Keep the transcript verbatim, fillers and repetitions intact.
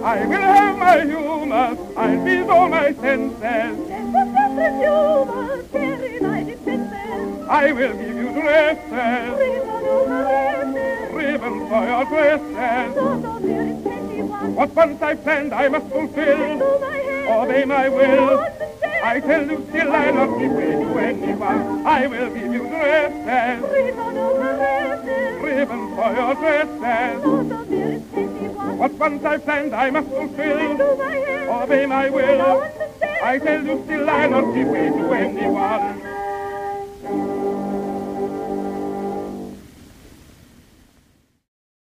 I will have my humor, I'll be all my senses. Senses, humor, carry my defenses. I will give you dresses, ribbons for your dresses. So, so there is plenty one. What once I planned I must fulfill, To my head, obey my will. understand. I tell you still I not give way to anyone. I will give you dresses, ribbons for your dresses. So, so there is plenty one. What once I planned I must fulfill, To my head, obey my will. understand. I tell you still I not give way to anyone.